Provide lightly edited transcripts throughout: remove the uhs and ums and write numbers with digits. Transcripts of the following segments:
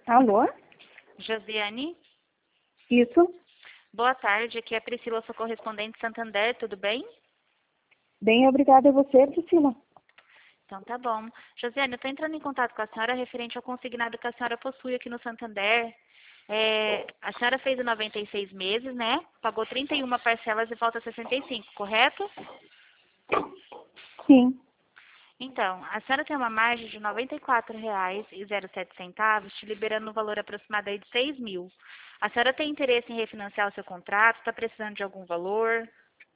Alô? Josiane, Isso? boa tarde. Aqui é a Priscila, sua correspondente de Santander, tudo bem? Bem, obrigada a você, Priscila. Então tá bom. Josiane, eu estou entrando em contato com a senhora referente ao consignado que a senhora possui aqui no Santander. A senhora fez em 96 meses, né? Pagou 31 parcelas e falta 65, correto? Sim. Então, a senhora tem uma margem de R$ 94,07, te liberando um valor aproximado aí de 6 mil. A senhora tem interesse em refinanciar o seu contrato? Está precisando de algum valor?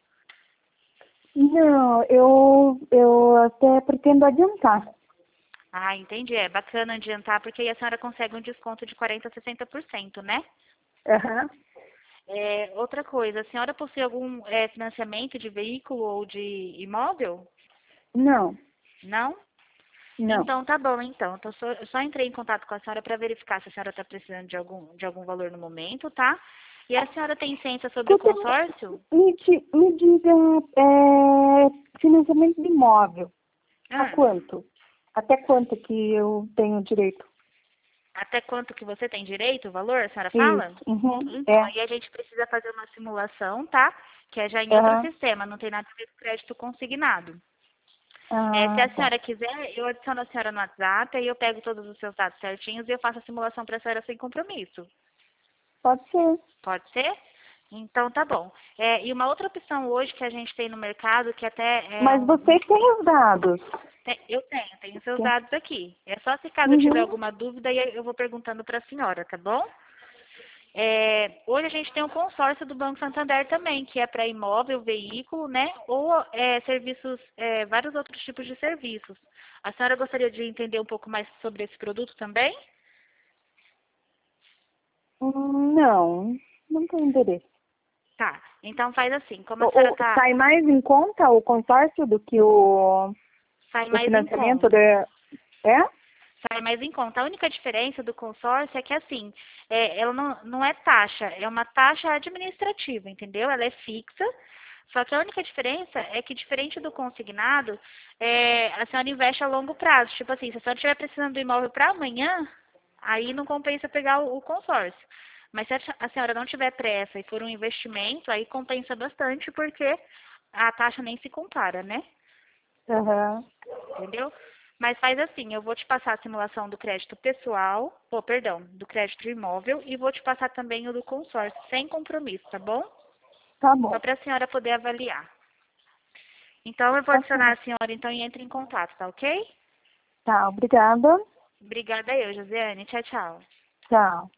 Não, eu até pretendo adiantar. Ah, entendi. É bacana adiantar, porque aí a senhora consegue um desconto de 40% a 60%, né? Aham. Outra coisa, a senhora possui algum financiamento de veículo ou de imóvel? Não, Não? não. Então, tá bom, então. Eu só entrei em contato com a senhora para verificar se a senhora está precisando de algum valor no momento, tá? E a senhora tem ciência sobre o Escuta, consórcio? me diga, financiamento de imóvel. A Ah, quanto? Até quanto que eu tenho direito? até quanto que você tem direito, o valor, a senhora fala? Isso. Uhum. Então, É. aí a gente precisa fazer uma simulação, tá? Que é já em outro Aham. sistema, não tem nada a ver com crédito consignado. Se Ah, a tá. senhora quiser, eu adiciono a senhora no WhatsApp, aí eu pego todos os seus dados certinhos e eu faço a simulação para a senhora sem compromisso. Pode ser. Pode ser? Então tá bom. E uma outra opção hoje que a gente tem no mercado, que até é Mas você tem os dados. eu tenho seus dados aqui. É só se caso eu tiver Uhum. alguma dúvida, aí eu vou perguntando para a senhora, tá bom? Hoje a gente tem um consórcio do Banco Santander também, que é para imóvel, veículo, né? Ou serviços, vários outros tipos de serviços. A senhora gostaria de entender um pouco mais sobre esse produto também? Não, não tenho interesse. Tá. Então faz assim, como a senhora tá, Sai mais em conta o consórcio do que sai o mais em financiamento conta. É? Sai mais em conta. A única diferença do consórcio é que, assim, ela não é taxa, é uma taxa administrativa, entendeu? Ela é fixa, só que a única diferença é que, diferente do consignado, a senhora investe a longo prazo. Tipo assim, se a senhora estiver precisando do imóvel para amanhã, aí não compensa pegar o consórcio. Mas se a senhora não tiver pressa e for um investimento, aí compensa bastante, porque a taxa nem se compara, né? Aham. Entendeu? Mas faz assim, eu vou te passar a simulação do crédito pessoal, perdão, do crédito imóvel e vou te passar também o do consórcio, sem compromisso, tá bom? Tá Só bom. para a senhora poder avaliar. Então eu vou Tá adicionar a certo. senhora então e entre em contato, tá ok? Tá, obrigada. Obrigada eu, Josiane. Tchau, tchau. Tchau.